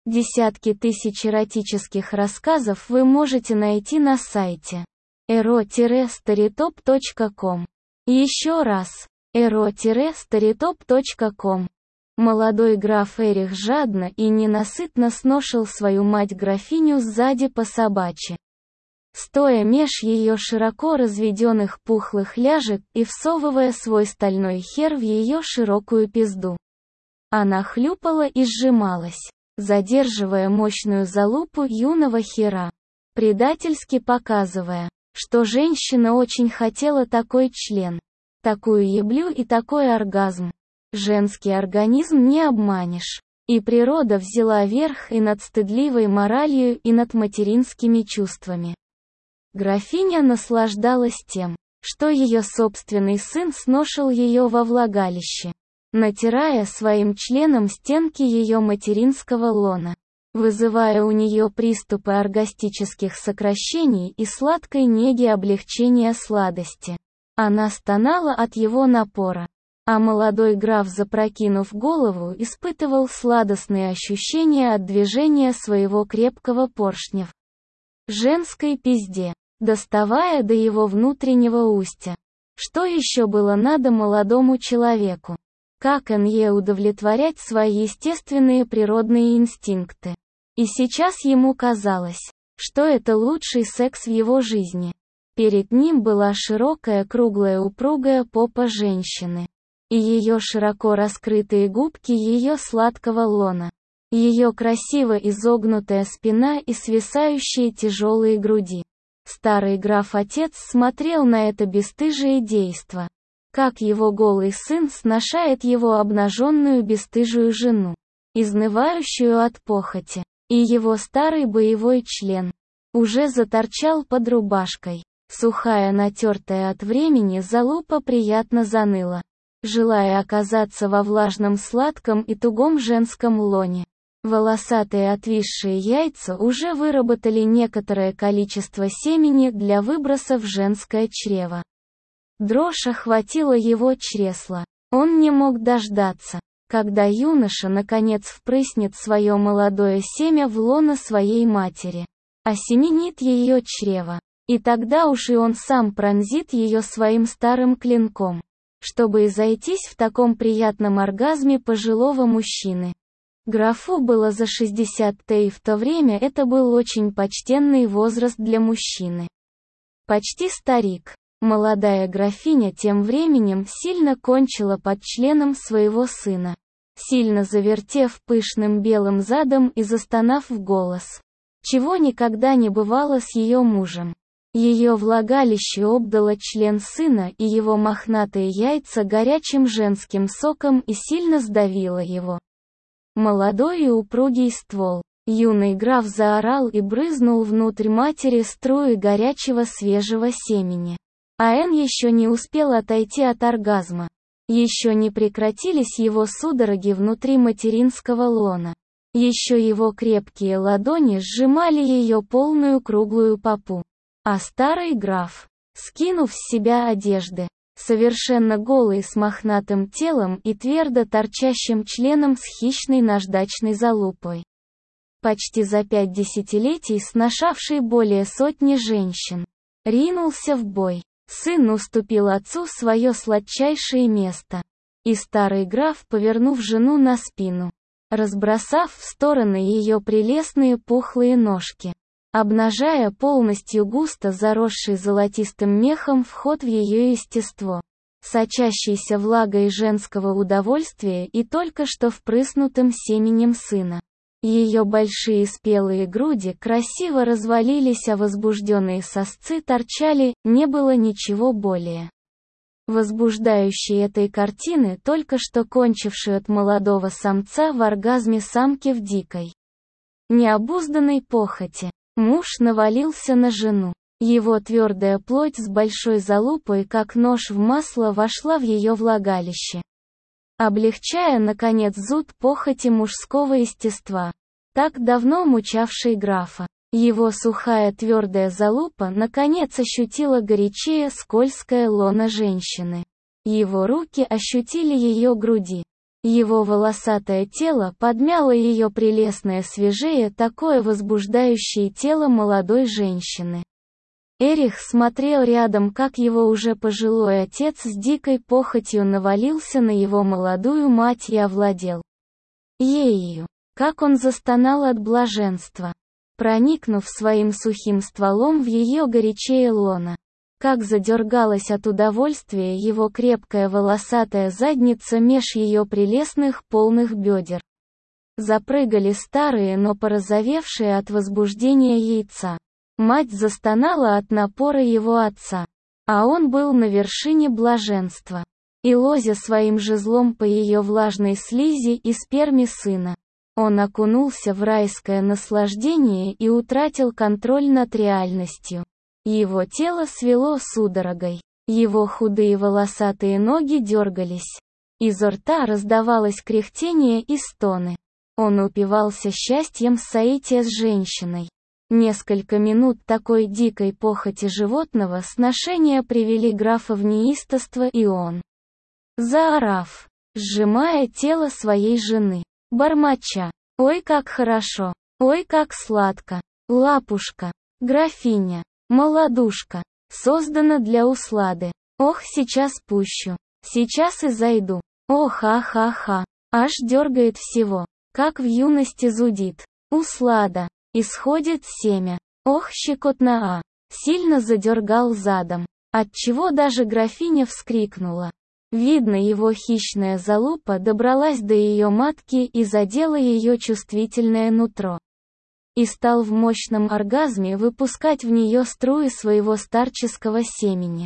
Десятки тысяч эротических рассказов вы можете найти на сайте ero-storytop.com. Еще раз, ero-storytop.com. Молодой граф Эрих жадно и ненасытно сношил свою мать-графиню сзади по собачьи, стоя меж ее широко разведенных пухлых ляжек и всовывая свой стальной хер в ее широкую пизду. Она хлюпала и сжималась, задерживая мощную залупу юного хера, предательски показывая, что женщина очень хотела такой член, такую еблю и такой оргазм. Женский организм не обманешь. И природа взяла верх и над стыдливой моралью, и над материнскими чувствами. Графиня наслаждалась тем, что ее собственный сын сношил ее во влагалище, натирая своим членом стенки ее материнского лона, вызывая у нее приступы оргастических сокращений и сладкой неги облегчения сладости. Она стонала от его напора, а молодой граф, запрокинув голову, испытывал сладостные ощущения от движения своего крепкого поршня в женской пизде, доставая до его внутреннего устья. Что еще было надо молодому человеку? Как Энье удовлетворять свои естественные природные инстинкты? И сейчас ему казалось, что это лучший секс в его жизни. Перед ним была широкая круглая упругая попа женщины, и ее широко раскрытые губки ее сладкого лона, ее красиво изогнутая спина и свисающие тяжелые груди. Старый граф-отец смотрел на это бесстыжее действо, как его голый сын сношает его обнаженную бесстыжую жену, изнывающую от похоти, и его старый боевой член уже заторчал под рубашкой. Сухая, натертая от времени залупа приятно заныла, желая оказаться во влажном сладком и тугом женском лоне. Волосатые отвисшие яйца уже выработали некоторое количество семени для выброса в женское чрево. Дрожь охватила его чресло. Он не мог дождаться, когда юноша наконец впрыснет свое молодое семя в лоно своей матери, осеменит ее чрево, и тогда уж и он сам пронзит ее своим старым клинком, чтобы изойтись в таком приятном оргазме пожилого мужчины. Графу было за 60, и в то время это был очень почтенный возраст для мужчины. Почти старик. Молодая графиня тем временем сильно кончила под членом своего сына, сильно завертев пышным белым задом и застонав в голос, чего никогда не бывало с ее мужем. Ее влагалище обдало член сына и его мохнатые яйца горячим женским соком и сильно сдавило его молодой и упругий ствол. Юный граф заорал и брызнул внутрь матери струи горячего свежего семени. А Энн еще не успел отойти от оргазма. Еще не прекратились его судороги внутри материнского лона. Еще его крепкие ладони сжимали ее полную круглую попу. А старый граф, скинув с себя одежды, совершенно голый с мохнатым телом и твердо торчащим членом с хищной наждачной залупой, почти за 5 десятилетий сношавший более сотни женщин, ринулся в бой. Сын уступил отцу свое сладчайшее место. И старый граф, повернув жену на спину, разбросав в стороны ее прелестные пухлые ножки, обнажая полностью густо заросший золотистым мехом вход в ее естество, сочащийся влагой женского удовольствия и только что впрыснутым семенем сына. Ее большие спелые груди красиво развалились, а возбужденные сосцы торчали, не было ничего более возбуждающей этой картины, только что кончившей от молодого самца в оргазме самки в дикой, необузданной похоти. Муж навалился на жену. Его твердая плоть с большой залупой, как нож в масло, вошла в ее влагалище, облегчая, наконец, зуд похоти мужского естества, так давно мучавшей графа. Его сухая твердая залупа, наконец, ощутила горячее скользкое лоно женщины. Его руки ощутили ее груди. Его волосатое тело подмяло ее прелестное свежее, такое возбуждающее тело молодой женщины. Эрих смотрел рядом, как его уже пожилой отец с дикой похотью навалился на его молодую мать и овладел ею. Как он застонал от блаженства, проникнув своим сухим стволом в ее горячее лоно. Как задергалась от удовольствия его крепкая волосатая задница меж ее прелестных полных бедер. Запрыгали старые, но порозовевшие от возбуждения яйца. Мать застонала от напора его отца. А он был на вершине блаженства. И лозя своим жезлом по ее влажной слизи и сперме сына, он окунулся в райское наслаждение и утратил контроль над реальностью. Его тело свело судорогой. Его худые волосатые ноги дергались. Изо рта раздавалось кряхтение и стоны. Он упивался счастьем соития с женщиной. Несколько минут такой дикой похоти животного сношения привели графа в неистовство, и он, заорав, сжимая тело своей жены, бормоча: «Ой, как хорошо! Ой, как сладко! Лапушка! Графиня! Молодушка! Создана для услады! Ох, сейчас пущу! Сейчас и зайду! Ох, ах-ха-ха! Аж дергает всего! Как в юности зудит! Услада! Исходит семя! Ох, щекотно, а!» Сильно задергал задом, отчего даже графиня вскрикнула. Видно, его хищная залупа добралась до ее матки и задела ее чувствительное нутро. И стал в мощном оргазме выпускать в нее струи своего старческого семени.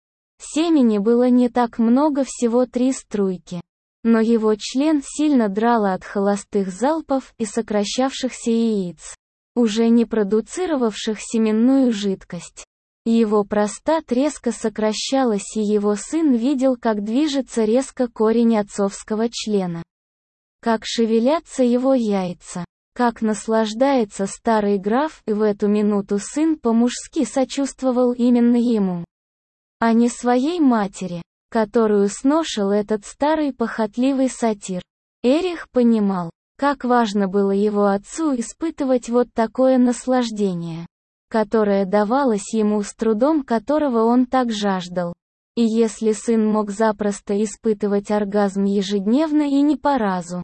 Семени было не так много, всего 3 струйки. Но его член сильно драло от холостых залпов и сокращавшихся яиц, уже не продуцировавших семенную жидкость. Его простат резко сокращалась, и его сын видел, как движется резко корень отцовского члена. Как шевелятся его яйца. Как наслаждается старый граф, и в эту минуту сын по-мужски сочувствовал именно ему, а не своей матери, которую сношил этот старый похотливый сатир. Эрих понимал, как важно было его отцу испытывать вот такое наслаждение, которое давалось ему с трудом, которого он так жаждал. И если сын мог запросто испытывать оргазм ежедневно и не по разу,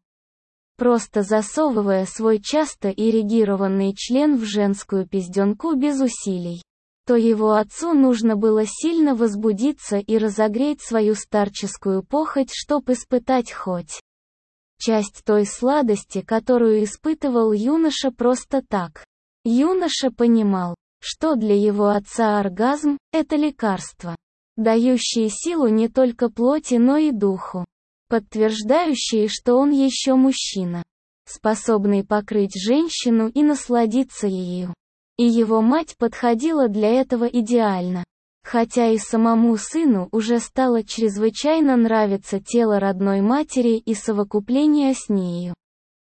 просто засовывая свой часто эрегированный член в женскую пизденку без усилий, то его отцу нужно было сильно возбудиться и разогреть свою старческую похоть, чтоб испытать хоть часть той сладости, которую испытывал юноша просто так. Юноша понимал, что для его отца оргазм – это лекарство, дающее силу не только плоти, но и духу, подтверждающее, что он еще мужчина, способный покрыть женщину и насладиться ею. И его мать подходила для этого идеально. Хотя и самому сыну уже стало чрезвычайно нравиться тело родной матери и совокупление с нею.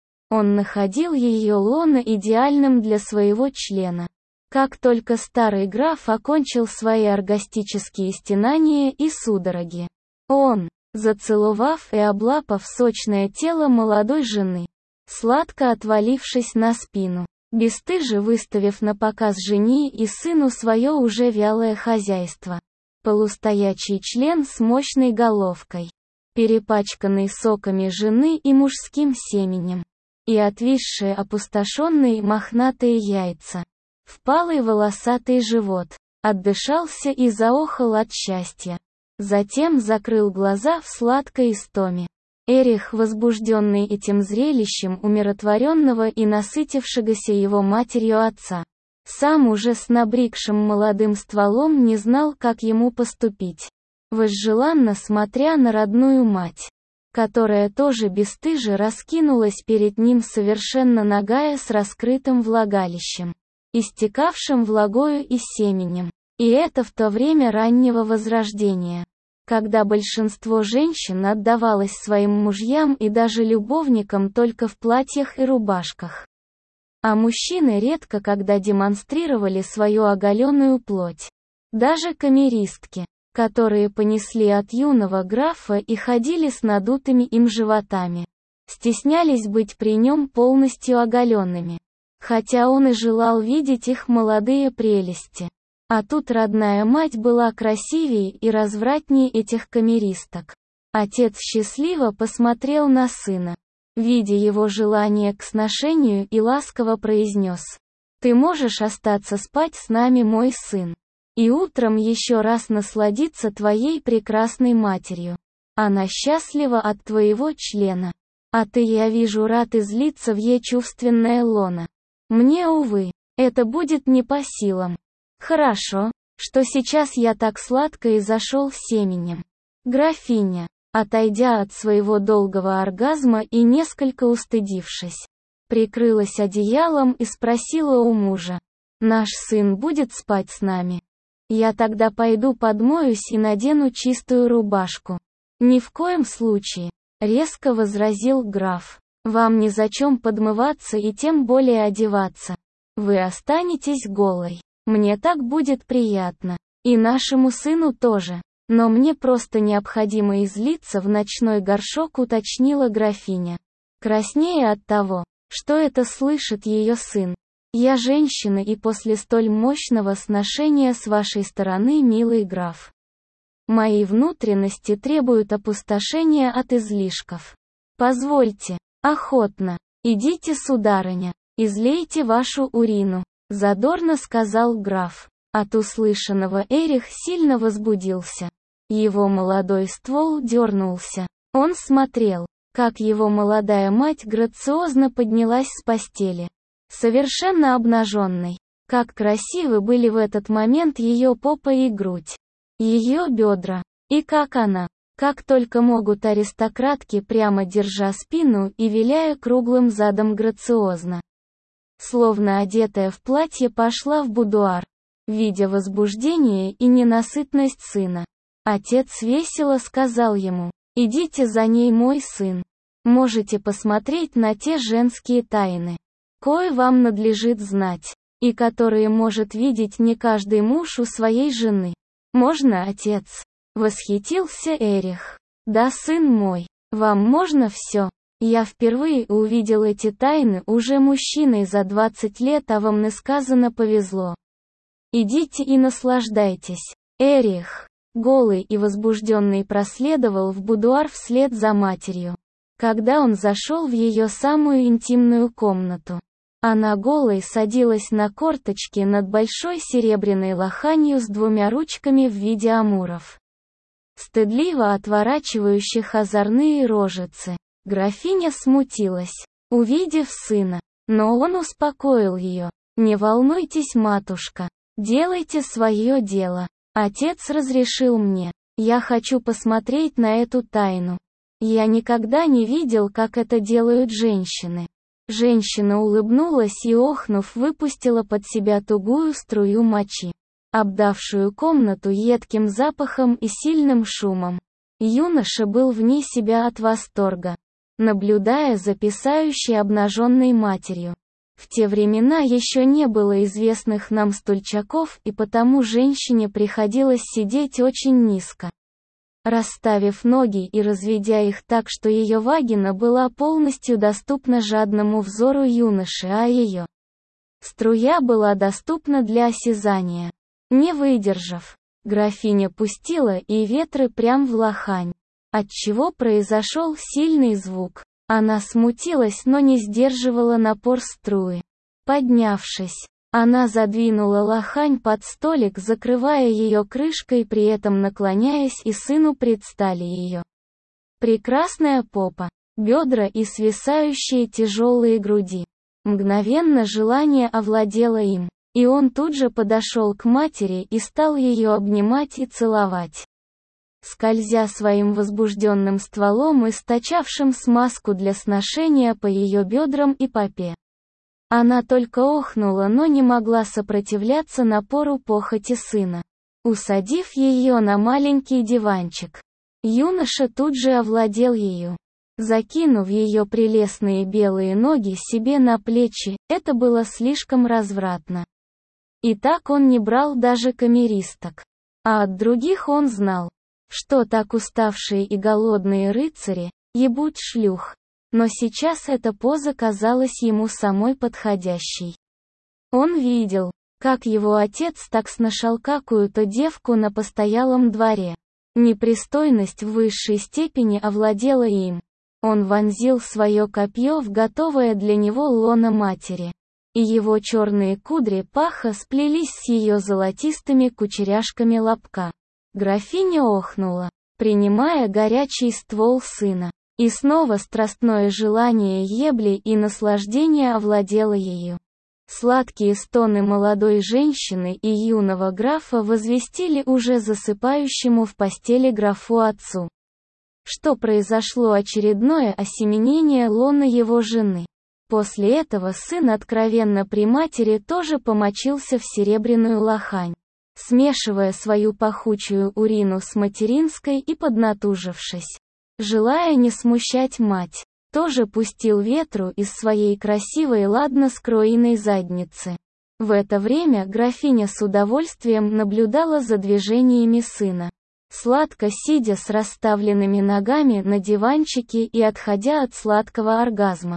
Он находил ее лоно идеальным для своего члена. Как только старый граф окончил свои оргастические стенания и судороги, он, зацеловав и облапав сочное тело молодой жены, сладко отвалившись на спину, бесстыже выставив на показ жене и сыну свое уже вялое хозяйство, полустоячий член с мощной головкой, перепачканный соками жены и мужским семенем, и отвисшие опустошенные мохнатые яйца, впалый волосатый живот, отдышался и заохал от счастья. Затем закрыл глаза в сладкой истоме. Эрих, возбужденный этим зрелищем умиротворенного и насытившегося его матерью отца, сам уже с набрикшим молодым стволом не знал, как ему поступить, возжеланно смотря на родную мать, которая тоже бесстыже раскинулась перед ним совершенно нагая с раскрытым влагалищем, истекавшим влагою и семенем. И это в то время раннего возрождения, когда большинство женщин отдавалось своим мужьям и даже любовникам только в платьях и рубашках. А мужчины редко когда демонстрировали свою оголенную плоть. Даже камеристки, которые понесли от юного графа и ходили с надутыми им животами. Стеснялись быть при нем полностью оголенными. Хотя он и желал видеть их молодые прелести. А тут родная мать была красивее и развратнее этих камеристок. Отец счастливо посмотрел на сына, видя его желание к сношению, и ласково произнес: «Ты можешь остаться спать с нами, мой сын, и утром еще раз насладиться твоей прекрасной матерью. Она счастлива от твоего члена. А ты, я вижу, рад излиться в ей чувственное лоно. Мне, увы, это будет не по силам. Хорошо, что сейчас я так сладко и зашел семенем». Графиня, отойдя от своего долгого оргазма и несколько устыдившись, прикрылась одеялом и спросила у мужа: «Наш сын будет спать с нами? Я тогда пойду подмоюсь и надену чистую рубашку». «Ни в коем случае», — резко возразил граф. «Вам незачем подмываться и тем более одеваться. Вы останетесь голой. Мне так будет приятно. И нашему сыну тоже. Но мне просто необходимо излиться в ночной горшок», — уточнила графиня, краснея от того, что это слышит ее сын. «Я женщина, и после столь мощного сношения с вашей стороны, милый граф, мои внутренности требуют опустошения от излишков. Позвольте». «Охотно. Идите, сударыня, излейте вашу урину», — задорно сказал граф. От услышанного Эрих сильно возбудился. Его молодой ствол дернулся. Он смотрел, как его молодая мать грациозно поднялась с постели, совершенно обнаженной. Как красивы были в этот момент ее попа и грудь, ее бедра, и как она, как только могут аристократки, прямо держа спину и виляя круглым задом грациозно, словно одетая в платье, пошла в будуар. Видя возбуждение и ненасытность сына, отец весело сказал ему: «Идите за ней, мой сын. Можете посмотреть на те женские тайны, кое вам надлежит знать, и которые может видеть не каждый муж у своей жены». «Можно, отец?» — восхитился Эрих. «Да, сын мой, вам можно все. Я впервые увидел эти тайны уже мужчиной за 20 лет, а вам несказанно повезло. Идите и наслаждайтесь». Эрих, голый и возбужденный, проследовал в будуар вслед за матерью. Когда он зашел в ее самую интимную комнату, она голой садилась на корточки над большой серебряной лоханью с двумя ручками в виде амуров, стыдливо отворачивающих озорные рожицы. Графиня смутилась, увидев сына, но он успокоил ее: «Не волнуйтесь, матушка, делайте свое дело. Отец разрешил мне. Я хочу посмотреть на эту тайну. Я никогда не видел, как это делают женщины». Женщина улыбнулась и, охнув, выпустила под себя тугую струю мочи, обдавшую комнату едким запахом и сильным шумом. Юноша был вне себя от восторга, наблюдая за писающей обнаженной матерью. В те времена еще не было известных нам стульчаков, и потому женщине приходилось сидеть очень низко, расставив ноги и разведя их так, что ее вагина была полностью доступна жадному взору юноши, а ее струя была доступна для осязания. Не выдержав, графиня пустила и ветры прям в лохань, отчего произошел сильный звук. Она смутилась, но не сдерживала напор струи. Поднявшись, она задвинула лохань под столик, закрывая ее крышкой, при этом наклоняясь, и сыну предстали ее прекрасная попа, бедра и свисающие тяжелые груди. Мгновенно желание овладело им, и он тут же подошел к матери и стал ее обнимать и целовать, скользя своим возбужденным стволом, источавшим смазку для сношения, по ее бедрам и попе. Она только охнула, но не могла сопротивляться напору похоти сына. Усадив ее на маленький диванчик, юноша тут же овладел ею, закинув ее прелестные белые ноги себе на плечи. Это было слишком развратно. И так он не брал даже камеристок. А от других он знал, что так уставшие и голодные рыцари ебут шлюх. Но сейчас эта поза казалась ему самой подходящей. Он видел, как его отец так сношал какую-то девку на постоялом дворе. Непристойность в высшей степени овладела им. Он вонзил свое копье в готовое для него лоно матери. И его черные кудри паха сплелись с ее золотистыми кучеряшками лобка. Графиня охнула, принимая горячий ствол сына. И снова страстное желание ебли и наслаждения овладело ею. Сладкие стоны молодой женщины и юного графа возвестили уже засыпающему в постели графу отцу, что произошло очередное осеменение лона его жены. После этого сын откровенно при матери тоже помочился в серебряную лохань, смешивая свою пахучую урину с материнской и поднатужившись, желая не смущать мать, тоже пустил ветру из своей красивой ладно скроенной задницы. В это время графиня с удовольствием наблюдала за движениями сына, сладко сидя с расставленными ногами на диванчике и отходя от сладкого оргазма.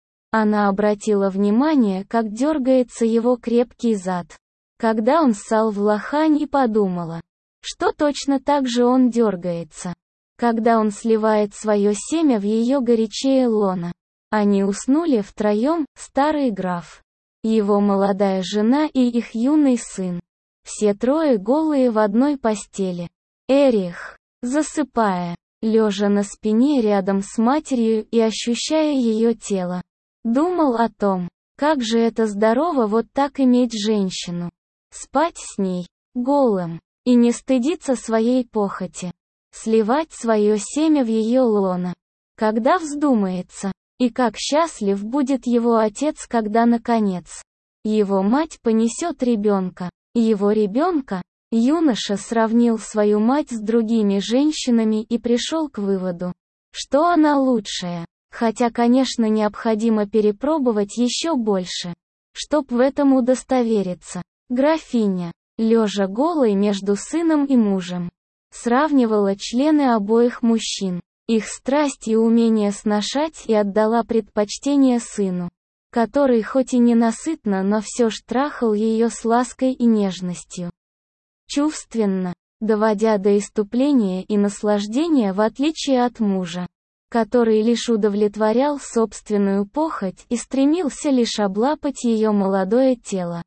Она обратила внимание, как дергается его крепкий зад, когда он ссал в лохань, и подумала, что точно так же он дергается, когда он сливает свое семя в ее горячее лоно. Они уснули втроем, старый граф, его молодая жена и их юный сын. Все трое голые в одной постели. Эрих, засыпая, лежа на спине рядом с матерью и ощущая ее тело, думал о том, как же это здорово вот так иметь женщину, спать с ней, голым, и не стыдиться своей похоти, сливать свое семя в ее лоно, когда вздумается, и как счастлив будет его отец, когда наконец его мать понесет ребенка, его ребенка. Юноша сравнил свою мать с другими женщинами и пришел к выводу, что она лучшая, хотя, конечно, необходимо перепробовать еще больше, чтоб в этом удостовериться. Графиня, лежа голой между сыном и мужем, сравнивала члены обоих мужчин, их страсть и умение сношать, и отдала предпочтение сыну, который хоть и ненасытно, но все ж трахал ее с лаской и нежностью, чувственно, доводя до исступления и наслаждения, в отличие от мужа, который лишь удовлетворял собственную похоть и стремился лишь облапать ее молодое тело,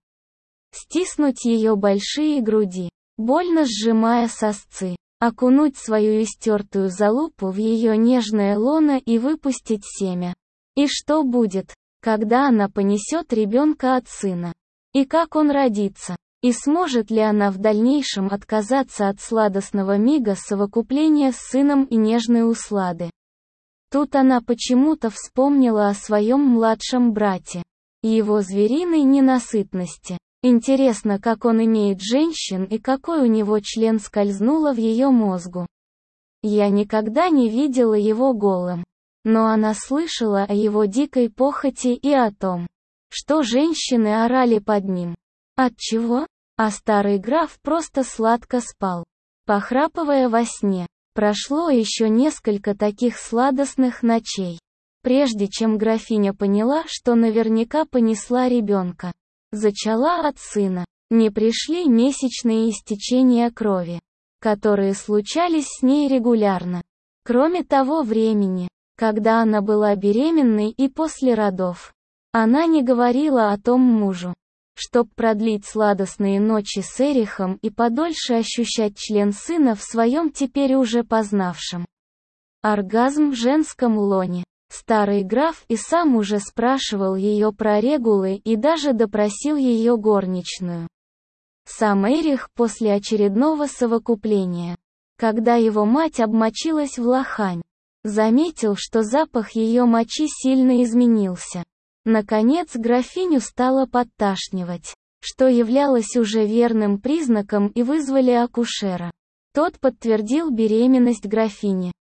стиснуть ее большие груди, больно сжимая сосцы, окунуть свою истертую залупу в ее нежное лоно и выпустить семя. И что будет, когда она понесет ребенка от сына? И как он родится? И сможет ли она в дальнейшем отказаться от сладостного мига совокупления с сыном и нежной услады? Тут она почему-то вспомнила о своем младшем брате и его звериной ненасытности. Интересно, как он имеет женщин и какой у него член скользнуло в ее мозгу. Я никогда не видела его голым, но она слышала о его дикой похоти и о том, что женщины орали под ним. Отчего? А старый граф просто сладко спал, похрапывая во сне. Прошло еще несколько таких сладостных ночей, прежде чем графиня поняла, что наверняка понесла ребенка. Зачала от сына. Не пришли месячные истечения крови, которые случались с ней регулярно. Кроме того времени, когда она была беременной, и после родов. Она не говорила о том мужу, чтоб продлить сладостные ночи с Эрихом и подольше ощущать член сына в своем теперь уже познавшем оргазм в женском лоне. Старый граф и сам уже спрашивал ее про регулы и даже допросил ее горничную. Сам Эрих после очередного совокупления, когда его мать обмочилась в лохань, заметил, что запах ее мочи сильно изменился. Наконец графиню стало подташнивать, что являлось уже верным признаком, и вызвали акушера. Тот подтвердил беременность графини.